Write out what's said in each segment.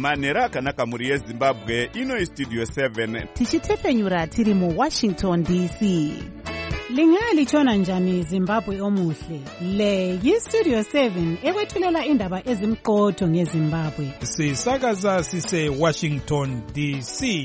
manhero akanaka mhuri yezimbabwe. Ino Studio 7 tichitepfenyura tiri muWashington DC. Lingalitshona njani Zimbabwe omuhle? Le yiStudio 7 ekwethulela indaba ezimqotho ngeZimbabwe. Sisakaza sise Washington DC.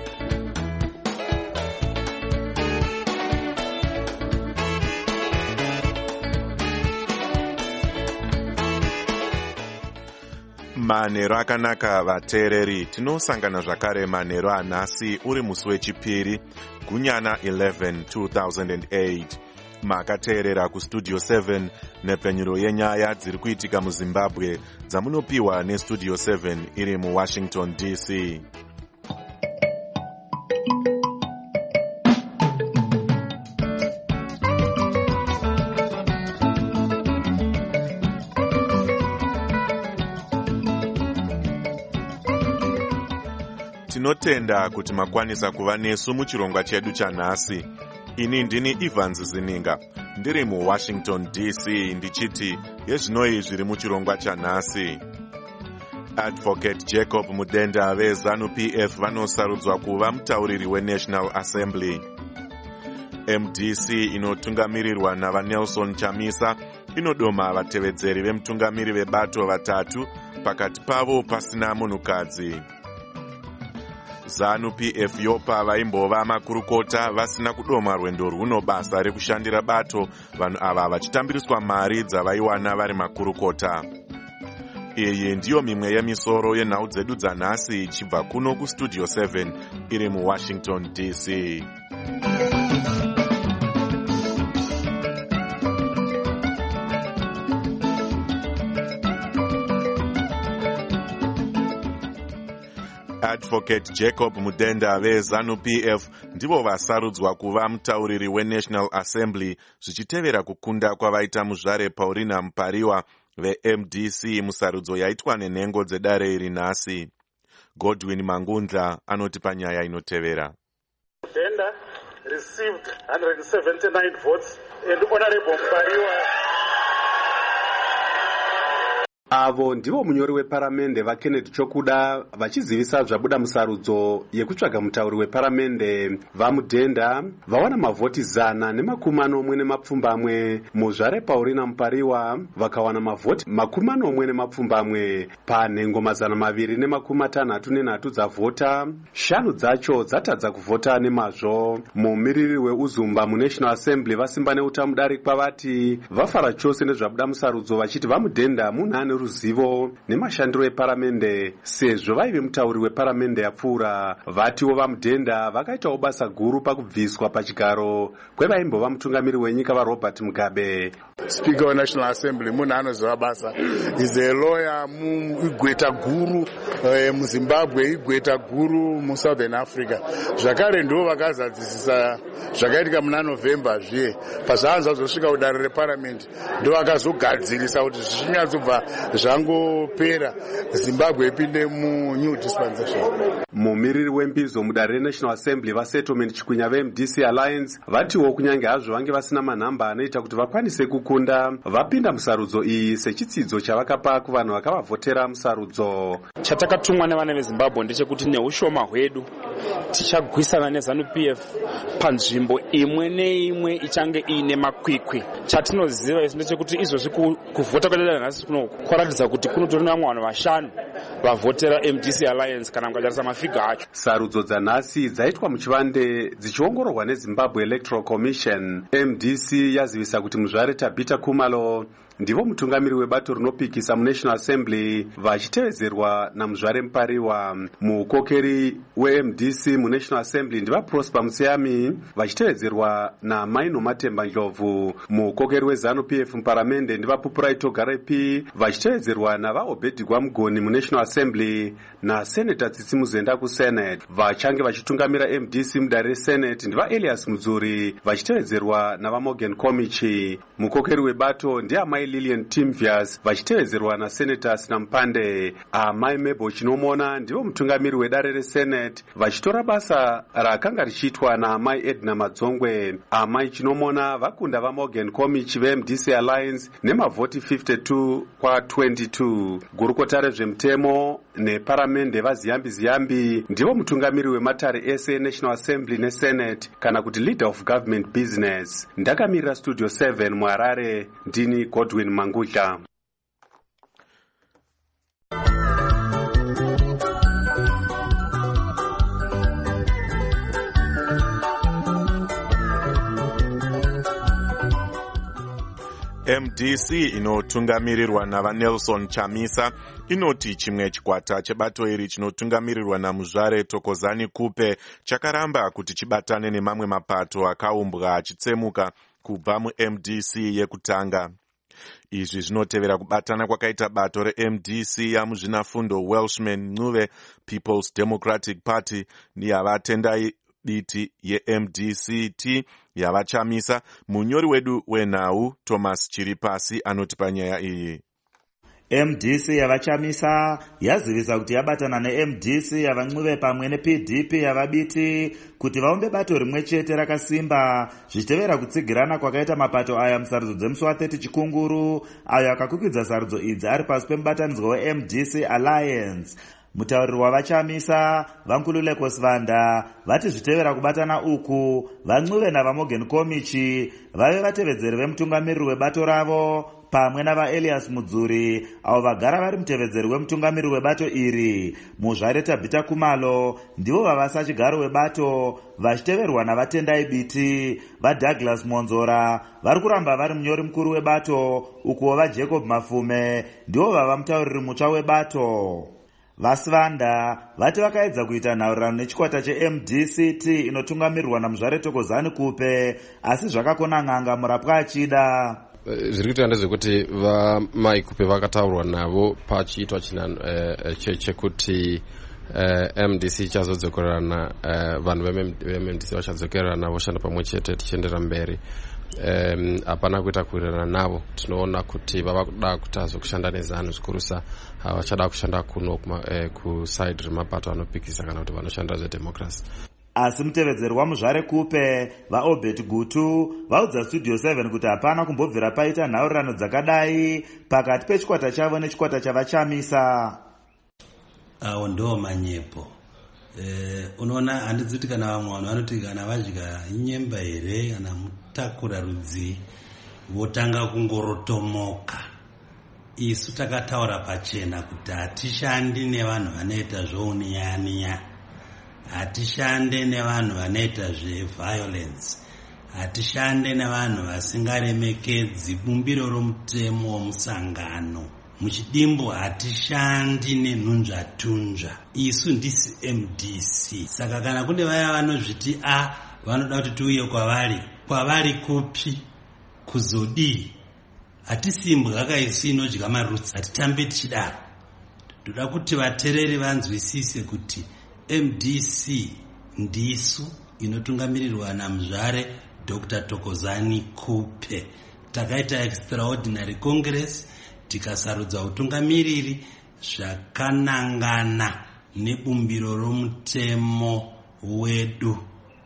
Manhero akanaka vateereri, tinosangana zvakare manhero anhasi uri musi wechipiri gunyana 11 2008. Makateerera kuStudio 7 nepfenyuro yenyaya dziri kuitika muZimbabwe dzamunopiwa neStudio 7 iri muWashington DC. Tinotenda kuti makwanisa kuva nesu muchirongwa chedu chanhasi. Ini ndini Evans Zininga, ndiri muWashington DC ndichiti yezvinoi zviri muchirongwa chanhasi. Advocate Jacob Mudenda veZANU-PF vanosarudzwa kuva mutauriri weNational Assembly. MDC inotungamirirwa navaNelson Chamisa inodoma vatevedzeri vemutungamiri vebato vatatu, pakati pavo pasina munhukadzi. ZANU-PF yopa vaimbova makurukota vasina kudoma rwendo rwuno basa rekushandira bato vanhu ava vachitambiriswa mari dzavaiwana vari makurukota. Iyi ndiyo mimwe yemisoro yenhau dzedu dzanhasi ichibva kuno kuStudio 7 iri muWashington DC. Advocate Jacob Mudenda veZANU-PF ndivo vasarudzwa kuva mutauriri weNational Assembly zvichitevera kukunda kwavaita muzvare Paulina Mupariwa veMDC musarudzo yaitwa nenhengo dzedare iri nhasi. Godwin Mangundla anoti panyaya inotevera. Mudenda received 179 votes and Honorable Mupariwa. Avo ndivo munyori weparamende vaKenneth Chokuda vachizivisa zvabuda musarudzo yekutsvaga mutauri weparamende vaMudenda vawana mavhoti 141 muzvare Paulina Mupariwa vakawana mavhoti 41 panhengo 263 dzavhota. 5 dzacho dzatadza kuvhota nemazvo. Mumiriri weUzumba muNational Assembly vasimba neutamudariki kwavati vafara chose nezvabuda musarudzo vachiti vaMudenda munhu ane ruzivo nemashandiro eparamende sezvo vaive mutauri weparamende yapfuura. Vatiwo vaMudenda vakaitawo basa guru pakubviswa pachigaro kwevaimbova mutungamiri wenyika vaRobert Mugabe. Speaker weNational Assembly munhu anoziva basa, is a lawyer igweta guru muZimbabwe, igweta guru muSouthern Africa. Zvakare ndo vakazadzisisa zvakaitika muna November zviye pazvaanza zvosvika kudare reparliament ndo vakazogadzirisa kuti zvichinyatsobva zvangopera Zimbabwe ipinde mu-new dispensation. Mumiriri wembizo mudare reNational Assembly vaSettlement Chikwinya veMDC Alliance vatiwo kunyange hazvo vange vasina manhamba anoita kuti vakwanise kukunda vapinda musarudzo iyi sechitsidzo chavakapa kuvanhu vakavavhotera musarudzo. Chatakatumwa nevana veZimbabwe ndechekuti neushoma hwedu tichagwisana neZANU-PF panzvimbo imwe neimwe ichange ine makwikwi. Chatinoziva isu ndechekuti izvozvi kuvhota kwedada nhasi kwaratidza kuti kunotori nevamwe vanhu 5 vavhotera MDC Alliance kana mukatarisa mafiga acho. Sarudzo dzanhasi dzaitwa muchivande dzichiongororwa neZimbabwe Electoral Commission. MDC yazivisa kuti muzvare Tabita Kumalo ndivo mutungamiri webato rinopikisa muNational Assembly vachitevedzerwa namuzvare Mupariwa. Mukokeri weMDC muNational Assembly ndiva Prosper Museyami vachitevedzerwa naMaino Matemba Ndlovu. Mukokeri weZANU-PF muparamende ndiva Pupuraito Garepi vachitevedzerwa navaObedhigwa Mugoni muNational Assembly naSenator Tsitsi Muzenda kuSenate. Vachange vachitungamira MDC mudare reSenate ndiva Elias Mudzuri vachitevedzerwa navaMorgan Komichi. Mukokeri webato ndiamai Lillian Timvias vachitevedzerwa naSenator Sinampande. Amai Mabel Chinomona ndivo mutungamiri wedare reSenate vachitevedzerwa vachitora basa rakanga richiitwa naamai Edna Madzongwe. Amai Chinomona vakunda vaMorgan Komich veMDC Alliance nemavhoti 52-22. Gurukota rezvemutemo neparamende vaZiyambi ndivo mutungamiri wematare ese National Assembly neSenate kana kuti Leader of Government Business. Ndakamirira Studio 7 muHarare, ndini Godwin Mangudla. MDC inotungamirirwa navaNelson Chamisa inoti chimwe chikwata chebato iri chinotungamirirwa naMuzvare Thokozani Kupe chakaramba kuti chibatane nemamwe mapato akaumbwa achitsemuka kubva muMDC yekutanga. Izvi zvinotevera kubatana kwakaita bato reMDC yamuzvinafundo Welshman Ncube People's Democratic Party neyavatendai biti yeMDCT yavachamisa. Munyori wedu wenhau Thomas Chiripasi anoti panyaya iyi. MDC yavachamisa yazivisa kuti yabatana neMDC yavaNcube pamwe nePDP yavabiti kuti vaumbe bato rimwe chete rakasimba zvichitevera kutsigirana kwakaita mapato aya musarudzo dzemusi wa30 Chikunguru ayo akakwikvidza sarudzo idzi ari pasi pemubatanidzwa weMDC Alliance. Mutauriri wavachamisa Vankululeko Sivanda vati zvitevera kubatana uku vaNcube navaMorgan Komich vave vatevedzeri vemutungamiriri webato ravo pamwe navaElias Mudzuri avo vagara vari mutevedzeri wemutungamiriri webato iri. Muzvare Tabita Kumalo ndivo vava sachigaro webato vachiteverwa navatendai biti vaDouglas Monzora vari kuramba vari munyori mukuru webato ukuwo vaJacob Mafume ndivo vava mutauriri mutsva webato. Vasivanda vati vakaedza kuita nhaurirano nechikwata cheMDCT inotungamirirwa naMuzvare Thokozani Kupe asi zvakakona n'anga murapwa achida. Zviri kuita ndezvekuti vaMai Kupe vakataurwa navo pachiitwa chekuti MDC chazodzokerana vanhu veMDC vachadzokerana voshanda pamwe chete tichiendera mberi. Hapana kuita kuwirirana navo. Tinoona kuti vava kuda kuti azokushanda nezanu zvikurusa vachada kushanda kuno kusaidi remapato anopikisa kana kuti vanoshanda zvedemocracy. Asi mutevedzeri waMuzvare Kupe vaObert Gutu vaudza Studio 7 kuti hapana kumbobvira paita nhaurirano dzakadai pakati pechikwata chavo nechikwata chavachamisa. Awo ndo manyepo. Unoona handidziti kana vamwe vanhu vanoti kana vadya nyemba here kana mutakura rudzi votanga kungorotomoka. Isu takataura pachena kuti hatishandi nevanhu vanoita zvouniya-niya, hatishande nevanhu vanoita zveviolence, hatishande nevanhu vasingaremekedzi bumbiro romutemo womusangano. Muchidimbo hatishandi nenhunzvatunzva. Isu ndisi MDC. Saka kana kune vaya vanozviti vanoda kuti tiuye kwavari kupi kuzodii, hatisimbwa kaisu inodya marutsi, hatitambe tichidaro. Toda kuti vatereri vanzwisise kuti MDC ndisu inotungamirirwa naMuzvare Dr. Thokozani Kupe. Takaita extraordinary congress tikasarudza utungamiriri zvakanangana nebumbiro romutemo wedu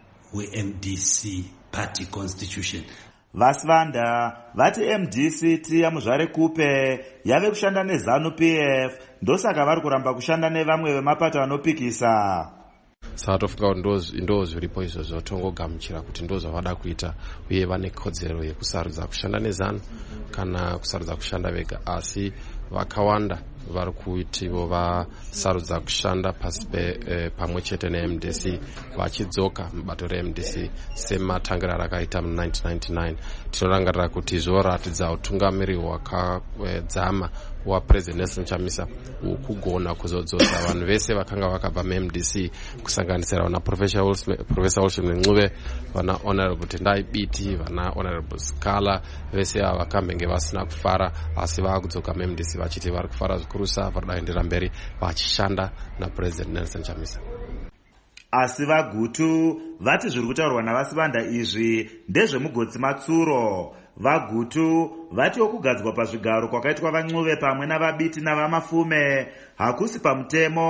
weMDC party constitution. Vasivanda vati MDCT yaMuzvare Kupe yave kushanda neZanu PF ndosaka vari kuramba kushanda nevamwe vemapato anopikisa. Saka tofunga kuti ndo zviripo izvozvo tongogamuchira kuti ndo zvavada kuita uye vane kodzero yekusarudza kushanda neZanu kana kusarudza kushanda vega, asi vakawanda vari kuitivo vasarudza kushanda pasi pamwe chete neMDC vachidzoka mubato reMDC sematangira rakaita mu1999. Tinorangarira kuti zvoratidza utungamiriri hwakadzama waPresident Nelson Chamisa ukugona kuzodzodza vanhu vese vakanga vakabva muMDC kusanganisira vana Professor Welshman Ncube, vana Honorable Tendai Biti, vana Honorable Skala, vese ava vakambenge vasina kufara asi vakudzoka muMDC vachiti vari kufara zvikurusa varikuendera mberi vachishanda naPresident Nelson Chamisa. Asi vaGutu vati zviri kutaurwa navasivanda izvi ndezvemugotsi matsuro. VaGutu vati okugadzwa pazvigaro kwakaitwa vaNcube pamwe navabiti navamafume hakusi pamutemo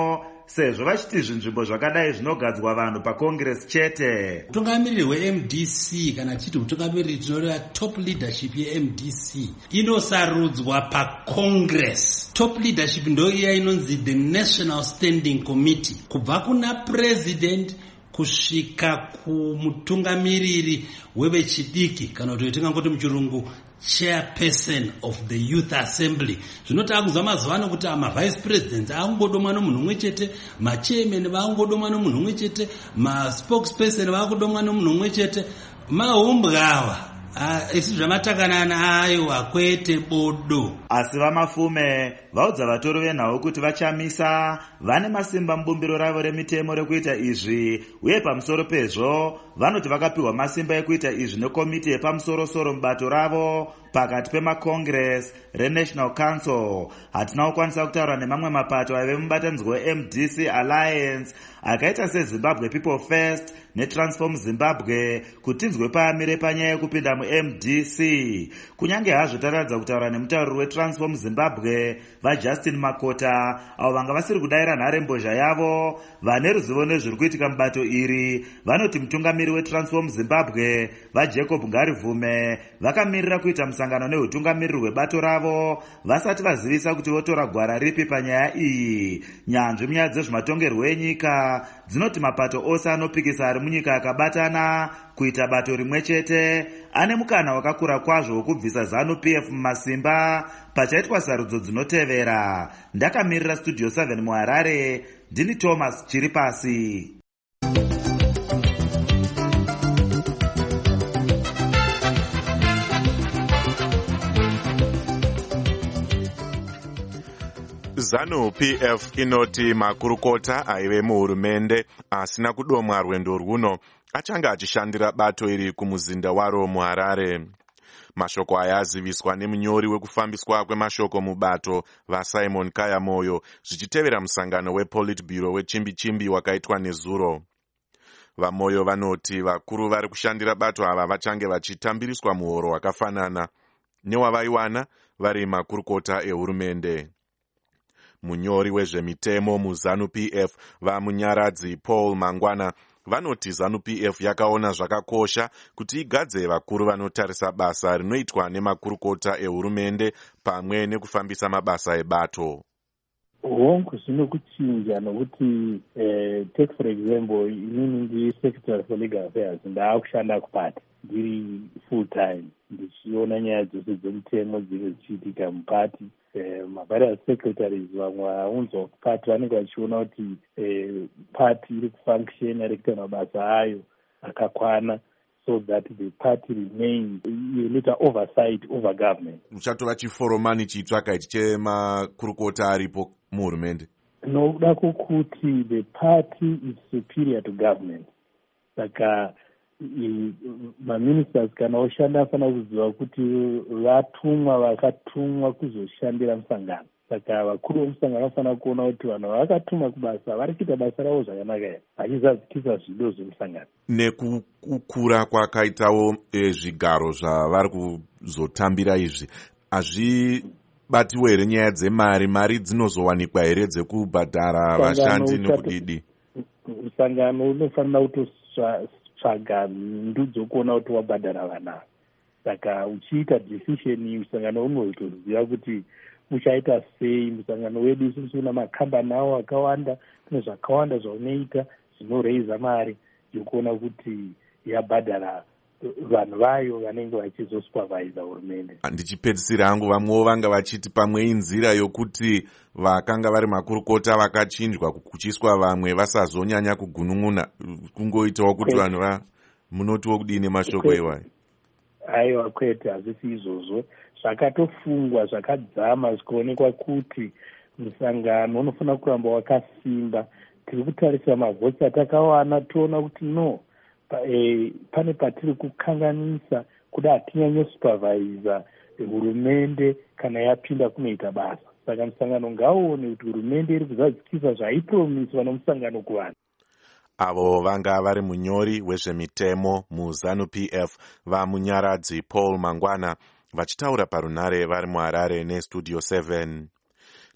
sezvo vachiti zvinzvimbo zvakadai zvinogadzwa vanhu pacongress chete. Utungamiriri hweMDC kana chiti utungamiriri tinoreva top leadership yeMDC inosarudzwa pacongress. Top leadership ndo iya inonzi the National Standing Committee, kubva kuna president kusvika kumutungamiriri wevechidiki kana kuti tingangoti muchirungu chairperson of the youth assembly. Zvinoti akuzwa mazuva ano kuti vice presidents akungodomwa nomunhu umwe chete, chairman vakungodomwa nomunhu umwe chete, spokesperson vakudomwa nomunhu umwe chete. Mahumbwa isi zvamatakanana ayo akwete bodo. Asi vamafume vaudza vatori venhau kuti vachamisa, vane masimba mubumbiro ravo remitemo rekuita izvi, uye pamusoro pezvo vanoti vakapiwa masimba ekuita izvi nekomiti yepamusoro-soro mubato ravo pakati pemacongress reNational Council. Hatina kukwanisa kutaura nemamwe mapato aive mubatanidzwa weMDC Alliance akaita seZimbabwe People First neTransform Zimbabwe kuti tinzwe paamire panyaya yekupinda muMDC. Kunyange hazvo taratidza kutaura nemutauriri weTransform Zimbabwe vaJustin Makota, avo vanga vasiri kudayira nharembozha yavo, vane ruzivo nezviri kuitika mubato iri, vanoti mutungamiri weTransform Zimbabwe vaJacob Ngarivume vakamirira kuita musangano neutungamiriri hwebato ravo vasati vazivisa kuti votora gwara ripi panyaya iyi. Nyanzvi munyaya dzezvematongerwo enyika dzinoti mapato ose anopikisa ari munyika akabatana kuita bato rimwe chete ane mukana wakakura kwazvo wokubvisa ZANU-PF mumasimba pachaitwa sarudzo dzinotevera. Ndakamirira Studio 7 muHarare, ndini Thomas Chiripasi. ZANU-PF inoti makurukota aive muhurumende asina kudomwa rwendo rwuno achanga achishandira bato iri kumuzinda waro muHarare. Mashoko aya aziviswa nemunyori wekufambiswa kwemashoko mubato vaSimon Kayamoyo zvichitevera musangano wePolitburo wechimbi-chimbi wakaitwa nezuro. VaMoyo vanoti vakuru vari kushandira bato ava vachange vachitambiriswa muhoro wakafanana newavaiwana vari makurukota ehurumende. Munyori wezvemitemo muZANU-PF vaMunyaradzi Paul Mangwana vanoti ZANU-PF yakaona zvakakosha kuti igadze vakuru vanotarisa basa rinoitwa nemakurukota ehurumende pamwe nekufambisa mabasa ebato. Hongu zvino kuchinja nokuti take for example inini ndi Secretary for Legal Affairs ndaakushanda kupata ndiri full time ndichiona nyaya dzose dzemutemo dziri dzichiitika mupati. Mavarious secretaries vamwe vaunzwa kupati vanenge vachiona kuti pati iri kufunction iri kuita mabasa ayo akakwana so that the party remains inoita oversight over government. Uchatova chiforomani chitsvaka ichi chemakurukota aripo muhurumende. Nokuda kwokuti the party is superior to government. Saka maministers kana oshanda afana kuziva kuti vatumwa vakatumwa kuzoshandira musangano. Saka vakuru vemusangano vafana kuona kuti vanhu vakatumwa kubasa vari kuita basa ravo zvakanaka here, vachizadzikisa zvido zvemusangano. Nekukura kwakaitawo zvigaro zvavari kuzotambira izvi, hazvibatiwo here nyaya dzemari? Mari dzinozowanikwa here dzekubhadhara vashandi nokudidi? Musangano unofanira kutotsvaga ndu dzokuona kuti wabhadhara vana. Saka uchiita decision musangano unotoziva kuti uchaita sei. Musangano wedu isusu una makambani awo akawanda, kune zvakawanda zvaunoita zvinoreiza mari yokuona kuti yabhadhara vanhu vayo vanenge vachizosupervisa hurumende. Ndichipedzisira hangu vamwewo vanga vachiti pamwe inzira yokuti vakanga vari makurukota vakachinjwa kuchiswa vamwe vasazonyanya kugunun'una, kungoitawo kuti vanhu munotiwo kudini mashoko iwayo? Aiwa, kwete, hazvisi izvozvo. Zvakatofungwa zvakadzama zvikaonekwa kuti musangano unofanira kuramba wakasimba. Tiri kutarisa mavhotsi atakawana toona kuti no, pane patiri kukanganisa kuda hatinyanyosupervisa hurumende kana yapinda kunoita basa. Saka musangano ngauone kuti hurumende iri kuzadzikisa zvaipromiswa nomusangano kuvanhu. Avo vanga vari munyori wezvemitemo muZANU-PF vaMunyaradzi Paul Mangwana vachitaura parunhare vari muHarare neStudio 7.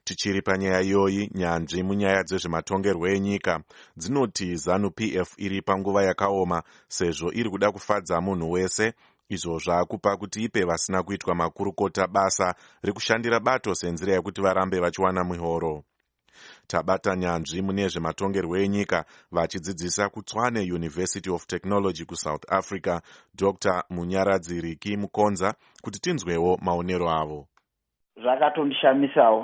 Tichiri panyaya iyoyi, nyanzvi munyaya dzezvematongerwo enyika dzinoti ZANU-PF iri panguva yakaoma sezvo iri kuda kufadza munhu wese, izvo zvaakupa kuti ipe vasina kuitwa makurukota basa rekushandira bato senzira yekuti varambe vachiwana mihoro. Tabata nyanzvi mune zvematongerwo enyika vachidzidzisa kuTshwane University of Technology kuSouth Africa, Dr. Munyaradzi Riki Mukonza, kuti tinzwewo maonero avo. Zvakatondishamisawo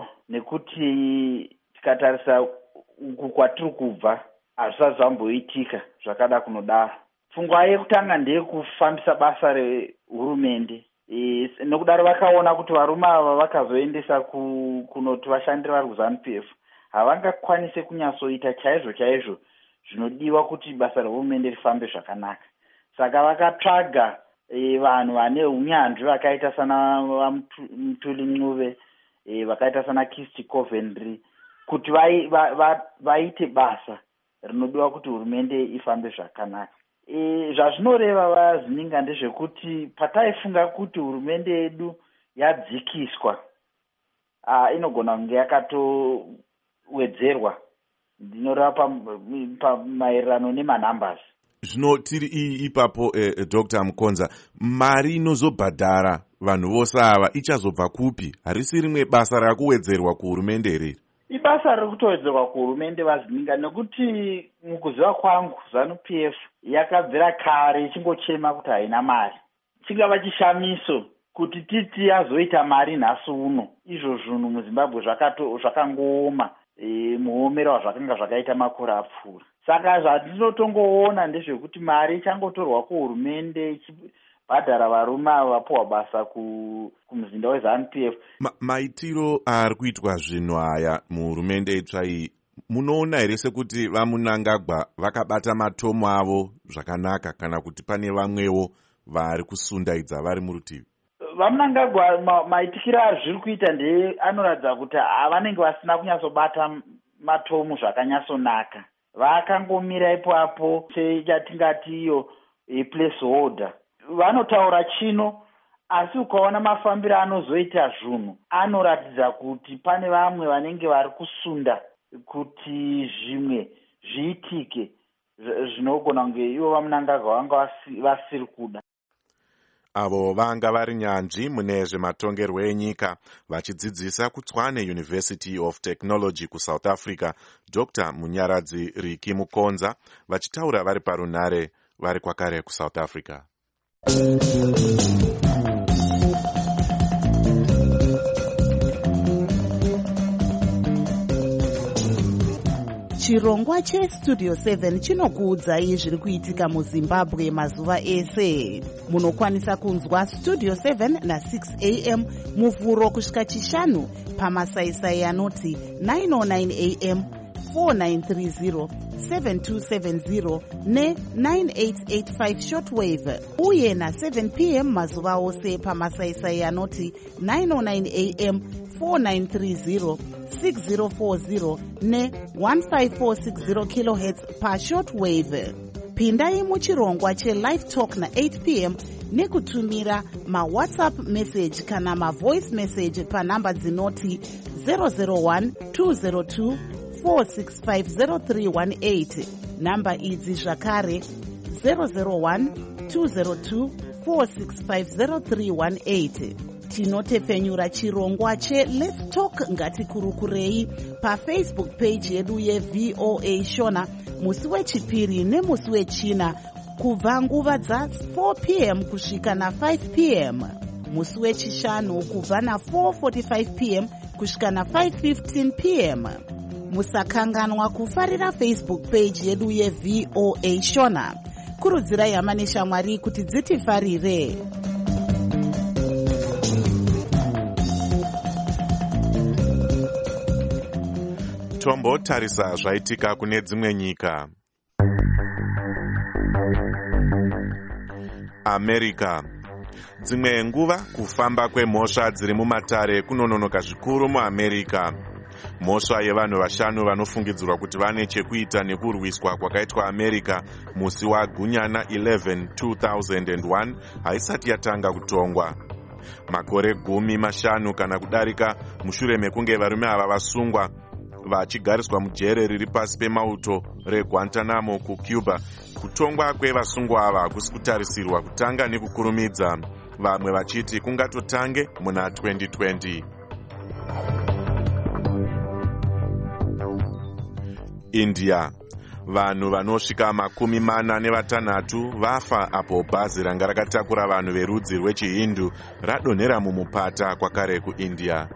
nekuti tikatarisa uku kwatiri kubva hazvisati zvamboitika zvakada kunodaro. Pfungwa yekutanga ndeyekufambisa basa rehurumende. Nokudaro vakaona kuti varume ava vakazoendesa kunoti vashandire vari kuZANU-PF havangakwanise kunyatsoita chaizvo zvinodiwa kuti basa rehurumende rifambe zvakanaka. Saka vakatsvaga vanhu vane unyanzvi vakaita sana Mutuli Ncube, vakaita sana Kirsty Coventry, kuti vaite basa rinodiwa kuti hurumende ifambe zvakanaka. Zvazvinoreva vazininga ndezvekuti pataifunga kuti hurumende yedu yadzikiswa, inogona kunge yakatowedzerwa. Ndinoreva pamaererano nemanumbers. Zvino tiri ipapo Dr. Mukonza, mari inozobhadhara vanhu vose ava ichazobva kupi? Harisi rimwe basa rakuwedzerwa kuhurumende here? Ibasa rikutowedzerwa kuhurumende vazininga, nekuti mukuziva kwangu ZANU-PF yakabvira kare ichingochema kuti haina mari. Chingava chishamiso kuti titi yazoita mari nhasi uno. Izvo zvinhu muZimbabwe zvakangooma, muomero wazvakanga zvakaita makore apfuura. Saka zvatinotongoona ndezvekuti mari ichangotorwa kuhurumende ichibhadhara varume ava vapuwa basa kumuzinda weZANU-PF. Maitiro ari kuitwa zvinhu aya muhurumende itsva iyi, munoona here sekuti vaMunangagwa vakabata matomo avo zvakanaka, kana kuti pane vamwewo vari kusundaidza vari murutivi? VaMunangagwa maitikiro azviri kuita anoratidza kuti vanenge vasina kunyatsobata matomo zvakanyatsonaka. Vakangomira ipapo sechatingati iyo placeholder. Vanotaura chino, asi ukaona mafambiro anozoita zvinhu anoratidza kuti pane vamwe vanenge vari kusunda kuti zvimwe zviitike zvinogona kunge ivo vaMunangagwa vanga vasiri kuda. Avo vanga vari nyanzvi mune zvematongerwo enyika vachidzidzisa kuTshwane University of Technology kuSouth Africa, Dr. Munyaradzi Riki Mukonza, vachitaura vari parunhare vari kwakare kuSouth Africa. Chirongwa cheStudio 7 chinokuudzai zviri kuitika muZimbabwe mazuva ese. Munokwanisa kunzwa Studio 7 na6 am muvhuro kusvika chishanu pamasaisai anoti 909 am, 4930, 7270 ne9885 shortwave, uye na7 pm mazuva ose pamasaisai anoti 909 am, 4930, 6040 ne1540 kHz pashortwave. Pindai muchirongwa chelive talk na8 pm nekutumira mawhatsapp message kana mavoice message panhamba dzinoti 001 202 4650318. Namba idzi zvakare 001 202 4650318. Tinotepfenyura chirongwa cheLet's Talk ngatikurukurei paFacebook page yedu yeVOA Shona musi wechipiri nemusi wechina kubva nguva dza4 pm kusvika na5 pm, musi wechishanu kubva na4:45 pm kusvika na5:15 pm. Musakanganwa kufarira Facebook page yedu yeVOA Shona. Kurudzirai hama neshamwari kuti dzitifarire. Tombotarisa zvaitika kune dzimwe nyika. America. Dzimwe nguva kufamba kwemhosva dziri mumatare kunononoka zvikuru muAmerica. Mhosva yevanhu vashanu vanofungidzirwa kuti vane chekuita nekurwiswa kwakaitwa America musi waGunyana 11, 2001 haisati yatanga kutongwa. makore 15 kana kudarika mushure mekunge varume ava vasungwa vachigariswa mujere riri pasi pemauto reGuantanamo kucuba. Kutongwa kwevasungwa ava hakusi kutarisirwa kutanga nekukurumidza, vamwe vachiti kungatotange muna 2020. India. Vanhu vanosvika 46 vafa apo bhazi ranga rakatakura vanhu verudzi rwechihindu radonhera mumupata kwakare kuIndia.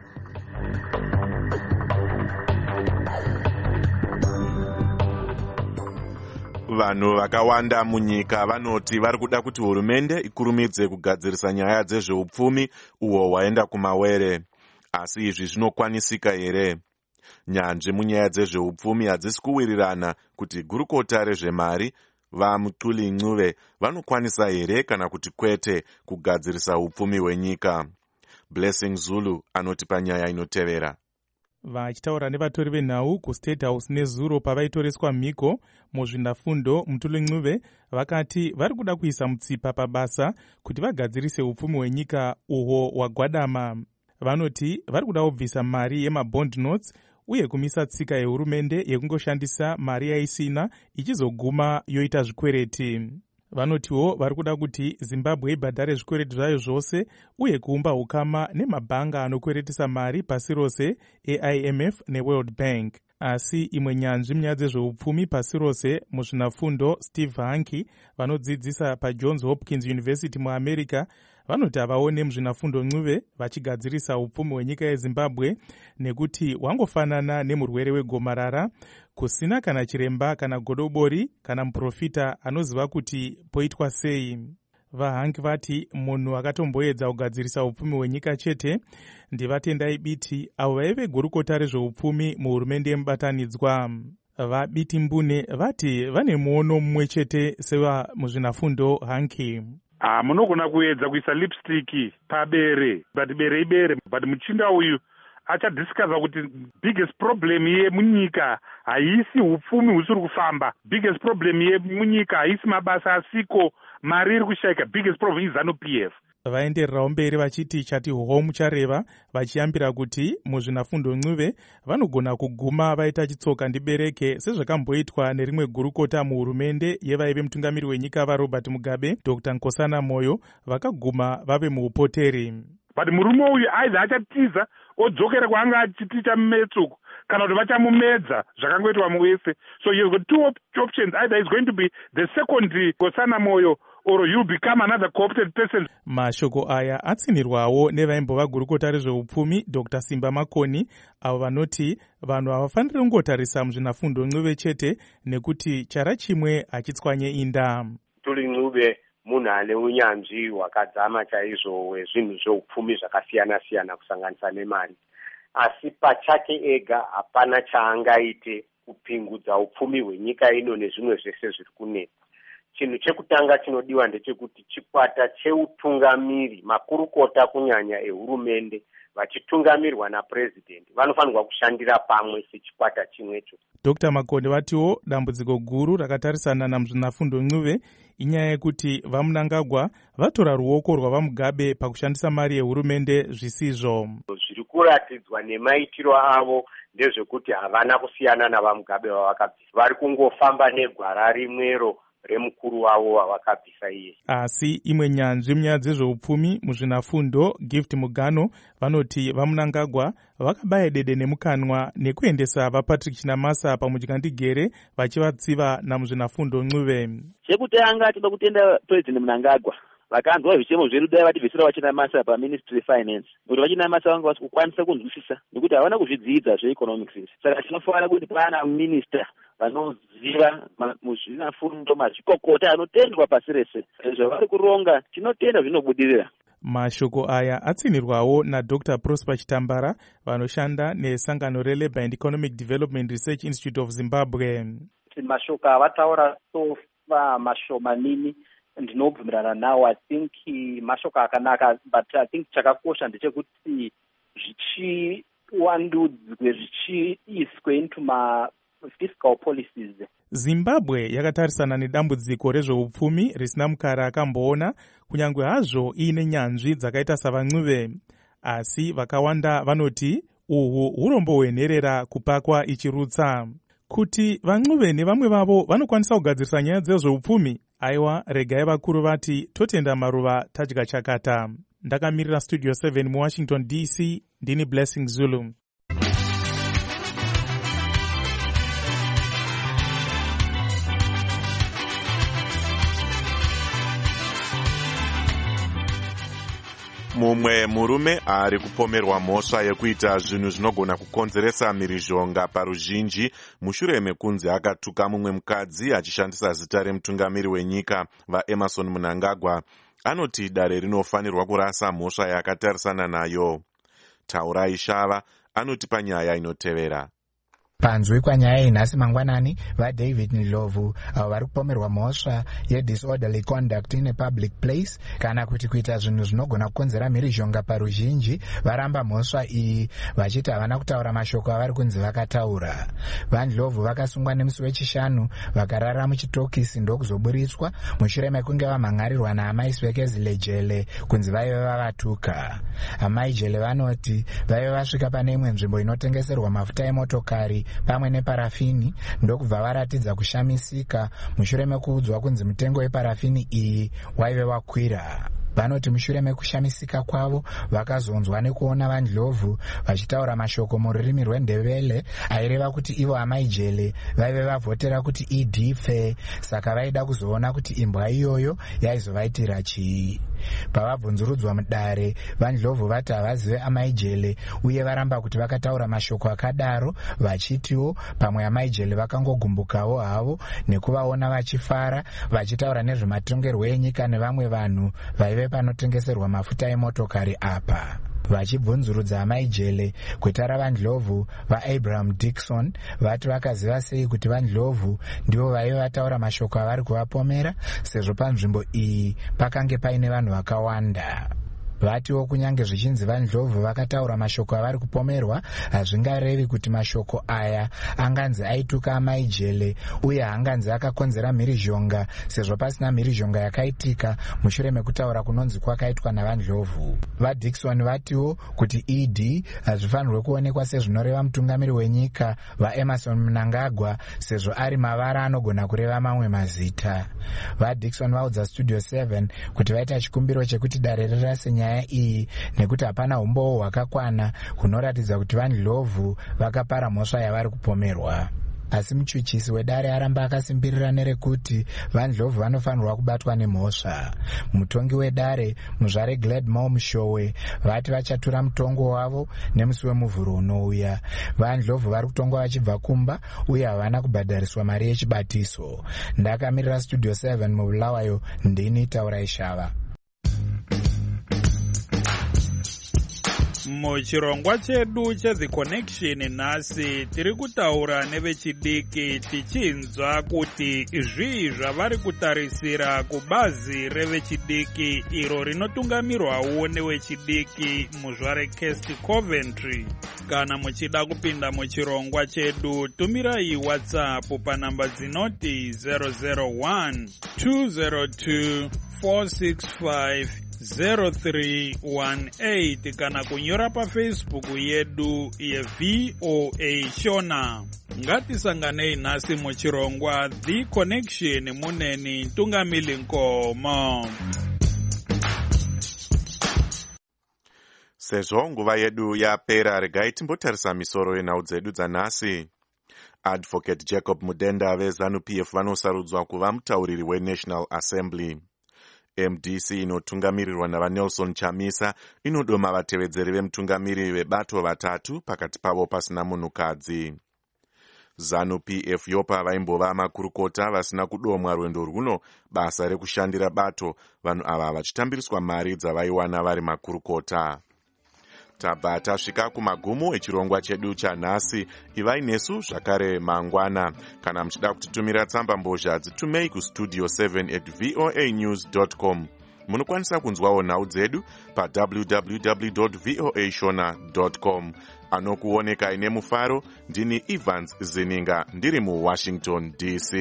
Vanhu vakawanda munyika vanoti vari kuda kuti hurumende ikurumidze kugadzirisa nyaya dzezveupfumi uwo hwaenda kumawere. Asi izvi zvinokwanisika here? Nyanzvi munyaya dzezveupfumi hadzisi kuwirirana kuti gurukota rezvemari vaMutuli Ncube vanokwanisa here kana kuti kwete kugadzirisa upfumi hwenyika. Blessing Zulu anoti panyaya inotevera. Vachitaura nevatori venhau kuState House nezuro pavaitoreswa mhiko muzvinafundo, Mutuli Ncube vakati vari kuda kuisa mutsipa pabasa kuti vagadzirise upfumi hwenyika uhwo hwagwadama. Vanoti vari kuda kubvisa mari yemabond notes uye kumisa tsika yehurumende yekungoshandisa mari yaisina ichizoguma yoita zvikwereti. Vanotiwo vari kuda kuti Zimbabwe ibhadhare zvikwereti zvayo zvose uye kuumba ukama nemabhanga anokweretisa mari pasi rose eIMF neWorld Bank. Asi imwe nyanzvi munyaya dzezveupfumi pasi rose muzvinafundo, Steve Hanke, vanodzidzisa paJohns Hopkins University muAmerica, vanoti havaone muzvinafundo Ncube vachigadzirisa upfumi hwenyika yeZimbabwe nekuti wangofanana nemurwere wegomarara, kusina kana chiremba kana godobori kana muprofita anoziva kuti poitwa sei. VaHanke vati munhu akatomboedza kugadzirisa upfumi hwenyika chete ndivatendai Biti, avo vaive gurukota rezveupfumi muhurumende yemubatanidzwa. VaBiti Mbune vati vane muono mumwe chete seva muzvinafundo Hanke. Munogona kuedza kuisa lipstick pabere, but bere ibere, but muchinda uyu achadisikaza kuti biggest problem yemunyika haisi upfumi husiri kufamba, biggest problem yemunyika haisi mabasa asiko, mari iri kushaika, biggest problem is ZANU-PF. Vaendererawo mberi vachiti chati home chareva, vachiyambira kuti muzvinafundo Ncube vanogona kuguma vaita chitsoka ndibereke sezvakamboitwa nerimwe gurukota muhurumende yevaive mutungamiri wenyika vaRobert Mugabe, Dr. Nkosana Moyo, vakaguma vave muupoteri. But murume uyu aidha achatiza odzokera kwaanga achiticha mumetsuko kana kuti vachamumedza zvakangoitwa muwese. So you've got two options, either he's going to be the second Nkosana Moyo or you'll become another co-opted person. Mashoko aya atsinirwawo nevaimbova gurukota rezveupfumi Dr. Simba Makoni, avo vanoti vanhu havafaniri kungotarisa muzvinafundo Ncube chete nekuti chara chimwe achitswanye inda. Mutuli Ncube munhu ane unyanzvi hwakadzama chaizvo wezvinhu zveupfumi zvakasiyana-siyana kusanganisa nemari. Asi pachake ega hapana chaangaite kupingudza upfumi hwenyika ino nezvimwe zvese zviri kunetsa. Chinhu chekutanga chinodiwa ndechekuti chikwata cheutungamiri, makurukota kunyanya ehurumende vachitungamirwa naPresident vanofanirwa kushandira pamwe sechikwata chimwecho. Dr. Makoni vatiwo dambudziko guru rakatarisana namuzvinafundo Ncube inyaya yekuti vaMnangagwa vatora ruoko rwavaMugabe pakushandisa mari yehurumende zvisizvo. Zviri kuratidzwa nemaitiro avo ndezvekuti havana kusiyana navaMugabe vavakabvisa, vari kungofamba negwara rimwero remukuru wavo wavakabvisa iye. Asi imwe nyanzvi munyaya dzezveupfumi muzvinafundo, Gift Mugano, vanoti vaMnangagwa vakabaya dede nemukanwa nekuendesa vaPatrick Chinamasa pamudyandegere vachivatsiva namuzvinafundo Ncube. Chekutanga toda kutenda President Mnangagwa vakanzwa zvichemo zvedu dai vativhisira vaChinamasa paMinistry Finance, kuti vaChinamasa vanga vasi kukwanisa kunzwisisa nekuti havana kuzvidzidza zveeconomics. Saka tinofanira kuti pana minister vanoziva muzvinafundo, mazvikokota anotendwa pasi rese. Zvavari kuronga tinotenda zvinobudirira. Mashoko aya atsinirwawo naDr. Prosper Chitambara vanoshanda nesangano reLabour and Economic Development Research Institute of Zimbabwe. Mashoko avataura sofa mashomanini ndinobvumirana nawo. I think mashoko akanaka, but I think chakakosha ndechekuti zvichiwandudzwe zvichiiswe into fiscal policies. Zimbabwe yakatarisana nedambudziko rezveupfumi risina mukara akamboona, kunyange hazvo iine nyanzvi dzakaita savan'uve. Asi vakawanda vanoti uhwu urombo hwenherera kupakwa ichirutsa. Kuti van'uve nevamwe vavo vanokwanisa kugadzirisa nyaya dzezveupfumi, aiwa, regai vakuru vati totenda maruva tadya chakata. Ndakamirira Studio 7 muWashington DC, ndini Blessing Zulu. Mumwe murume ari kupomerwa mhosva yekuita zvinhu zvinogona kukonzeresa mhirizhonga paruzhinji mushure mekunzi akatuka mumwe mukadzi achishandisa zita remutungamiri wenyika vaEmerson Mnangagwa. Anoti dare rinofanirwa kurasa mhosva yakatarisana nayo. Taurai Shava anoti panyaya inotevera. Panzwi kwanyaya inhasi mangwanani, vaDavid Ndlovu avo vari kupomerwa mhosva yedisorderly conduct in a public place kana kuti kuita zvinhu zvinogona kukonzera mhirizhonga paruzhinji, varamba mhosva iyi vachiti havana kutaura mashoko avari kunzi vakataura. VaNdlovu vakasungwa nemusi wechishanu vakarara muchitokisi ndokuzoburitswa mushure mekunge vamhangarirwa naamai Swekezile Jele kunzi vaive vavatuka. Amai Jele vanoti vaive vasvika pane imwe nzvimbo inotengeserwa mafuta emotokari pamwe neparafini ndokubva varatidza kushamisika mushure mekuudzwa kunzi mutengo weparafini iyi waive wakwira. Vanoti mushure mekushamisika kwavo vakazonzwa nekuona vaNdlovu vachitaura mashoko mururimi rwendevele aireva kuti ivo amai Jele vaive vavhotera kuti idife, saka vaida kuzoona kuti imbwa iyoyo yaizovaitira chii. Pavabvunzurudzwa mudare, vaNdlovu vati havazive amai Jele uye varamba kuti vakataura mashoko akadaro, vachitiwo pamwe amai Jele vakangogumbukawo havo nekuvaona vachifara vachitaura nezvematongerwo enyika nevamwe vanhu vaive panotengeserwa mafuta emotokari apa. Vachibvunzurudza amai Jele kweta ravaNdlovu, vaAbraham Dixon vati vakaziva sei kuti vaNdlovu ndivo vaive vataura mashoko avari kuvapomera, sezvo panzvimbo iyi pakange paine vanhu vakawanda. Vatiwo kunyange zvichinzi vaNdlovu vakataura mashoko avari kupomerwa, hazvingarevi kuti mashoko aya anganzi aituka amai Jele uye hanganzi akakonzera mhirizhonga, sezvo pasina mhirizhonga yakaitika mushure mekutaura kunonzi kwakaitwa navaNdlovu. VaDixon vatiwo kuti ED hazvifanirwe kuonekwa sezvinoreva mutungamiri wenyika vaEmerson Mnangagwa, sezvo ari mavara anogona kureva mamwe mazita. VaDixon vaudza Studio 7 kuti vaita chikumbiro chekuti dare rirase nyaya iyi nekuti hapana umbowo hwakakwana hunoratidza kuti vaNdlovu vakapara mhosva yavari kupomerwa. Asi muchuchisi wedare aramba akasimbirira nerekuti vaNdlovu vanofanirwa kubatwa nemhosva. Mutongi wedare muzvare Gladmore Mushowe vati vachatura mutongo wavo nemusi wemuvhuro unouya. vaNdlovu vari kutongwa vachibva kumba uye havana kubhadhariswa mari yechibatiso. Ndakamirira Studio 7 mubulawayo, ndini Taurai Shava. Muchirongwa chedu cheThe Connection nhasi tiri kutaura nevechidiki tichinzwa kuti zvii zvavari kutarisira kubazi revechidiki iro rinotungamirwawo newechidiki muzvare Cast Coventry. Kana muchida kupinda muchirongwa chedu, tumirai WhatsApp panamba dzinoti 001 202 465 0318 kana kunyora paFacebook yedu yeVOA Shona. Ngatisanganei nhasi muchirongwa The Connection muneni Tungamili Nkomo. Sezvo nguva yedu yapera, regai timbotarisa misoro yenhau dzedu dzanhasi. Advocate Jacob Mudenda veZANU-PF vanosarudzwa kuva mutauriri weNational Assembly. MDC inotungamirirwa navaNelson Chamisa inodoma vatevedzeri vemutungamiri vebato vatatu, pakati pavo pasina munhukadzi. ZANU-PF yopa vaimbova makurukota vasina kudomwa rwendo rwuno basa rekushandira bato, vanhu ava vachitambiriswa mari dzavaiwana vari makurukota. Tabva tasvika kumagumo echirongwa chedu chanhasi. Ivai nesu zvakare mangwana. Kana muchida kutitumira tsamba mbozha, dzitumei kustudio7@voanews.com. munokwanisa kunzwawo nhau dzedu pa www.voashona.com. anokuonekai nemufaro ndini Evans Zininga ndiri muWashington DC.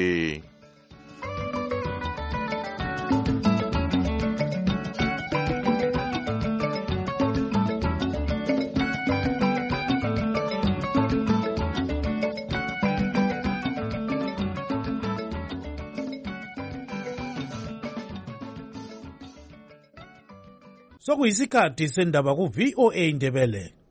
Sokuyisikhathi sendaba ku VOA Ndebele.